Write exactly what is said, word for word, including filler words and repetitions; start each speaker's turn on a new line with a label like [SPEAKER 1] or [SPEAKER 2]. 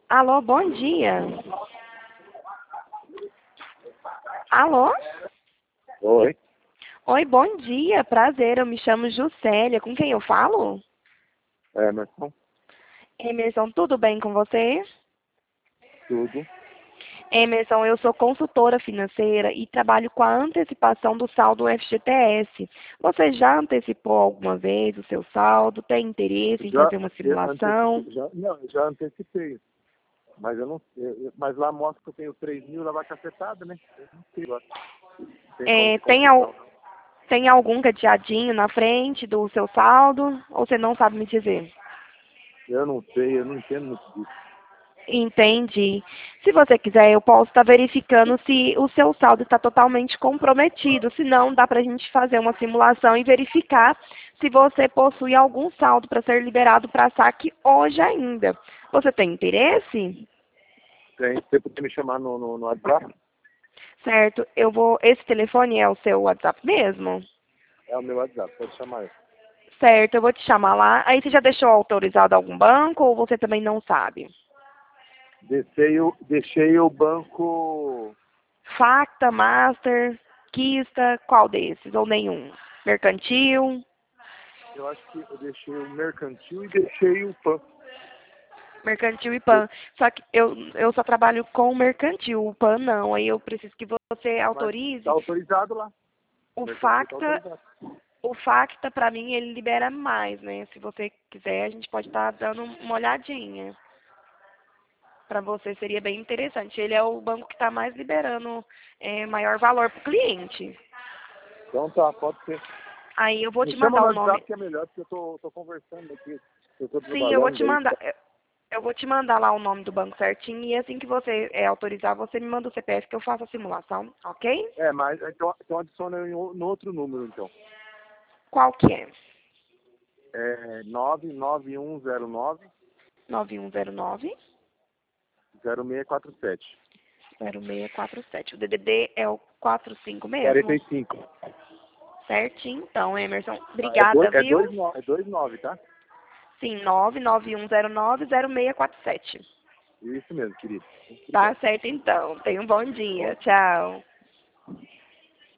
[SPEAKER 1] Alô, bom dia. Alô?
[SPEAKER 2] Oi,
[SPEAKER 1] Oi, bom dia. Prazer, eu me chamo Juscelia. Com quem eu falo?
[SPEAKER 2] Emerson,
[SPEAKER 1] Emerson, tudo bem com você?
[SPEAKER 2] tudo.
[SPEAKER 1] Emerson, eu sou consultora financeira e trabalho com a antecipação do saldo F G T S. Você já antecipou alguma vez o seu saldo? Tem interesse em
[SPEAKER 2] Já,
[SPEAKER 1] fazer uma
[SPEAKER 2] eu
[SPEAKER 1] simulação?
[SPEAKER 2] antecipei, já, não, eu já antecipei, mas eu não, eu- eu- mas lá mostra que eu tenho três mil lá vai cacetada, né? Eu não sei lá. Não tem como
[SPEAKER 1] É,
[SPEAKER 2] ter
[SPEAKER 1] tem, al-
[SPEAKER 2] confusão, não.
[SPEAKER 1] tem algum cadeadinho na frente do seu saldo? Ou você não sabe me dizer?
[SPEAKER 2] Eu não sei, eu não entendo muito disso.
[SPEAKER 1] Entendi. Se você quiser, eu posso estar verificando se o seu saldo está totalmente comprometido. Se não, dá para a gente fazer uma simulação e verificar se você possui algum saldo para ser liberado para saque hoje ainda. Você tem interesse?
[SPEAKER 2] Tem, você podia me chamar no, no, no WhatsApp?
[SPEAKER 1] Certo. Eu vou. Esse telefone é o seu WhatsApp mesmo?
[SPEAKER 2] É o meu WhatsApp, pode chamar eu.
[SPEAKER 1] Certo, eu vou te chamar lá. Aí você já deixou autorizado algum banco ou você também não sabe?
[SPEAKER 2] Deixei o, deixei o banco,
[SPEAKER 1] Facta, Master, Kista, qual desses? Ou nenhum? Mercantil?
[SPEAKER 2] eu acho que eu deixei o mercantil e deixei o PAN.
[SPEAKER 1] Mercantil e PAN. Só que eu, eu só trabalho com mercantil, o PAN não. Aí eu preciso que você
[SPEAKER 2] Mas tá
[SPEAKER 1] autorize.
[SPEAKER 2] autorizado lá. O
[SPEAKER 1] O
[SPEAKER 2] mercantil tá
[SPEAKER 1] Facta,
[SPEAKER 2] autorizado.
[SPEAKER 1] o Facta, para mim, ele libera mais, né? Se você quiser, a gente pode estar dando uma olhadinha. Para você seria bem interessante. Ele é o banco que está mais liberando é, maior valor para o cliente.
[SPEAKER 2] Então tá, pode ser.
[SPEAKER 1] Aí eu vou
[SPEAKER 2] Me
[SPEAKER 1] te
[SPEAKER 2] chama
[SPEAKER 1] mandar
[SPEAKER 2] no
[SPEAKER 1] o nome.
[SPEAKER 2] WhatsApp que é melhor, porque eu tô, tô conversando aqui. Eu tô
[SPEAKER 1] Sim, eu vou
[SPEAKER 2] trabalhando,
[SPEAKER 1] te
[SPEAKER 2] daí
[SPEAKER 1] mandar.
[SPEAKER 2] tá.
[SPEAKER 1] Eu eu vou te mandar lá o nome do banco certinho e assim que você é, autorizar, você me manda o C P F que eu faço a simulação, ok?
[SPEAKER 2] É, mas então, então adiciona em o- no outro número, então.
[SPEAKER 1] Qual que é?
[SPEAKER 2] É nove nove um zero nove
[SPEAKER 1] nove um zero nove,
[SPEAKER 2] zero seis quatro sete.
[SPEAKER 1] zero seis quatro sete. O D D D é o quatro cinco
[SPEAKER 2] quarenta
[SPEAKER 1] mesmo?
[SPEAKER 2] e cinco.
[SPEAKER 1] Certinho, então, Emerson.
[SPEAKER 2] Tá, é
[SPEAKER 1] Obrigada,
[SPEAKER 2] dois, é
[SPEAKER 1] viu?
[SPEAKER 2] dois, no- é dois nove, tá?
[SPEAKER 1] Sim, nove nove um zero nove, zero seis quatro sete.
[SPEAKER 2] Isso mesmo, querido.
[SPEAKER 1] Tá
[SPEAKER 2] Obrigado.
[SPEAKER 1] certo, então. Tenha um bom dia.
[SPEAKER 2] Bom,
[SPEAKER 1] Tchau.